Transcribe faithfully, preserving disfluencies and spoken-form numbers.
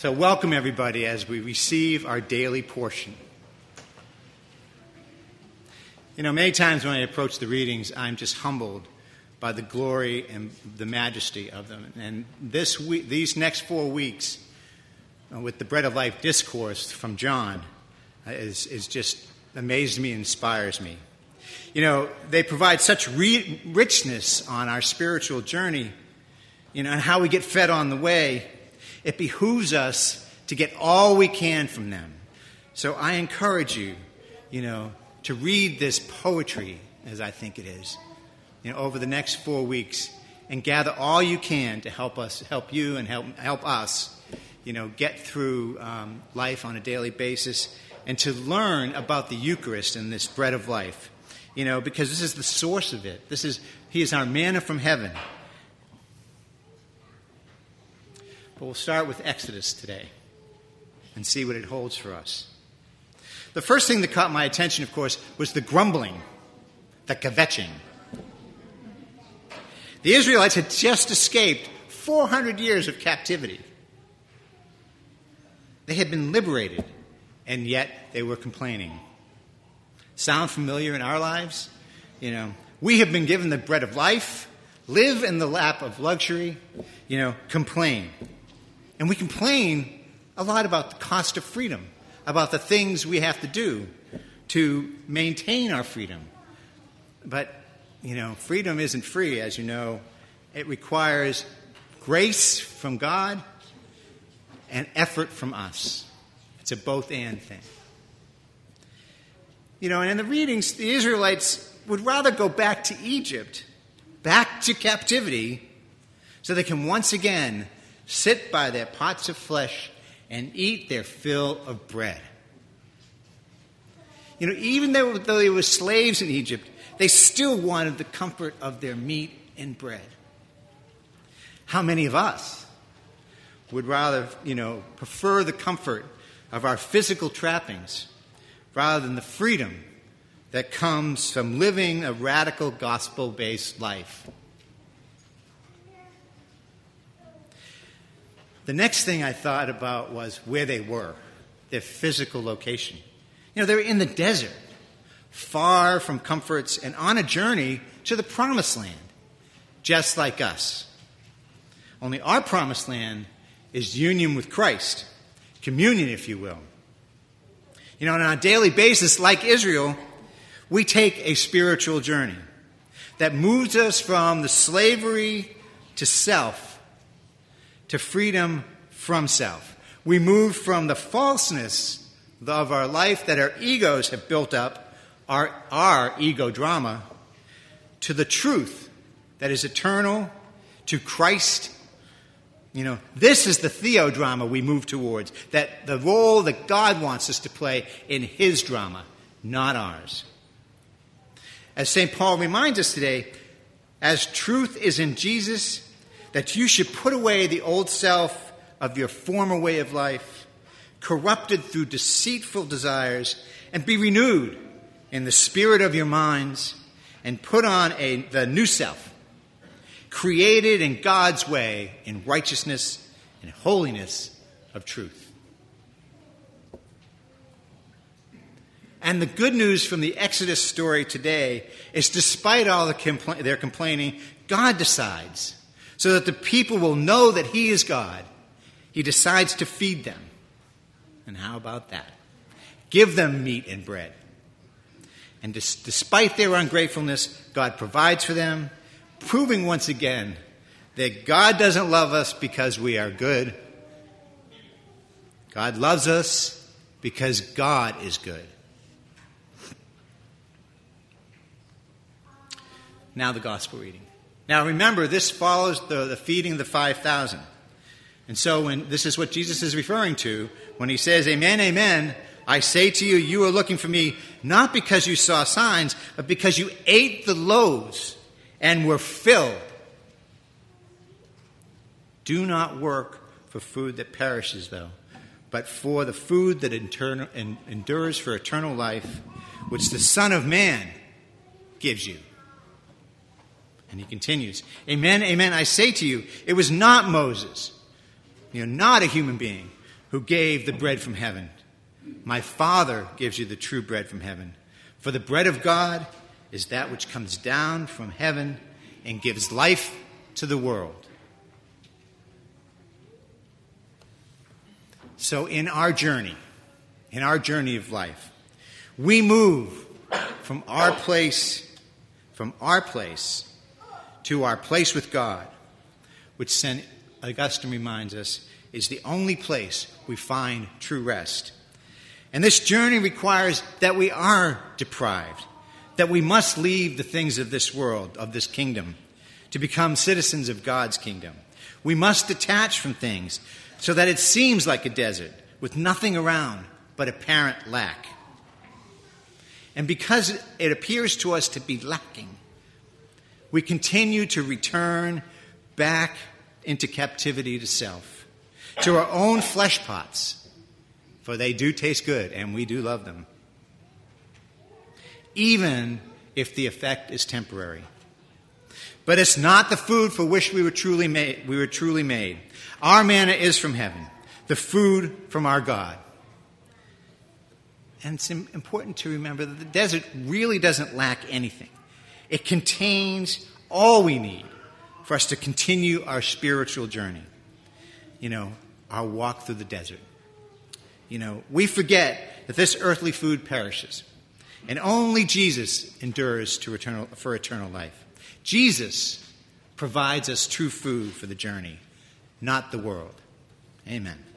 So welcome everybody as we receive our daily portion. You know, many times when I approach the readings, I'm just humbled by the glory and the majesty of them. And this week, these next four weeks, uh, with the Bread of Life discourse from John, uh, is, is just amazes me and inspires me. You know, they provide such re- richness on our spiritual journey, you know, and how we get fed on the way. It behooves us to get all we can from them. So I encourage you, you know, to read this poetry, as I think it is, you know, over the next four weeks, and gather all you can to help us, help you, and help help us, you know, get through um, life on a daily basis, and to learn about the Eucharist and this bread of life, you know, because this is the source of it. This is He is our manna from heaven. But we'll start with Exodus today and see what it holds for us. The first thing that caught my attention, of course, was the grumbling, the kvetching. The Israelites had just escaped four hundred years of captivity. They had been liberated, and yet they were complaining. Sound familiar in our lives? You know, we have been given the bread of life, live in the lap of luxury, you know, complain. And we complain a lot about the cost of freedom, about the things we have to do to maintain our freedom. But, you know, freedom isn't free, as you know. It requires grace from God and effort from us. It's a both-and thing. You know, and in the readings, the Israelites would rather go back to Egypt, back to captivity, so they can once again sit by their pots of flesh and eat their fill of bread. You know, even though, though they were slaves in Egypt, they still wanted the comfort of their meat and bread. How many of us would rather, you know, prefer the comfort of our physical trappings rather than the freedom that comes from living a radical gospel-based life? The next thing I thought about was where they were, their physical location. You know, they were in the desert, far from comforts, and on a journey to the promised land, just like us. Only our promised land is union with Christ, communion, if you will. You know, on a daily basis, like Israel, we take a spiritual journey that moves us from the slavery to self to freedom from self. We move from the falseness of our life that our egos have built up, our, our ego drama, to the truth that is eternal, to Christ. You know, this is the theodrama we move towards, that the role that God wants us to play in His drama, not ours. As Saint Paul reminds us today, as truth is in Jesus, that you should put away the old self of your former way of life, corrupted through deceitful desires, and be renewed in the spirit of your minds, and put on a, the new self, created in God's way in righteousness and holiness of truth. And the good news from the Exodus story today is, despite all the compla- their complaining, God decides, so that the people will know that He is God. He decides to feed them. And how about that? Give them meat and bread. And dis- despite their ungratefulness, God provides for them, proving once again that God doesn't love us because we are good. God loves us because God is good. Now the gospel reading. Now remember, this follows the, the feeding of the five thousand. And so when this is what Jesus is referring to when He says, "Amen, amen, I say to you, you are looking for me not because you saw signs, but because you ate the loaves and were filled. Do not work for food that perishes, though, but for the food that internal, endures for eternal life, which the Son of Man gives you." And he continues, "Amen, amen, I say to you, it was not Moses, you know, not a human being, who gave the bread from heaven. My Father gives you the true bread from heaven. For the bread of God is that which comes down from heaven and gives life to the world. So in our journey, in our journey of life, we move from our place, from our place to our place with God, which Saint Augustine reminds us is the only place we find true rest. And this journey requires that we are deprived, that we must leave the things of this world, of this kingdom, to become citizens of God's kingdom. We must detach from things so that it seems like a desert with nothing around but apparent lack. And because it appears to us to be lacking, we continue to return back into captivity to self, to our own flesh pots, for they do taste good and we do love them, even if the effect is temporary. But it's not the food for which we were truly made. We were truly made. Our manna is from heaven, the food from our God. And it's important to remember that the desert really doesn't lack anything. It contains all we need for us to continue our spiritual journey. You know, our walk through the desert. You know, we forget that this earthly food perishes, and only Jesus endures to eternal, for eternal life. Jesus provides us true food for the journey, not the world. Amen.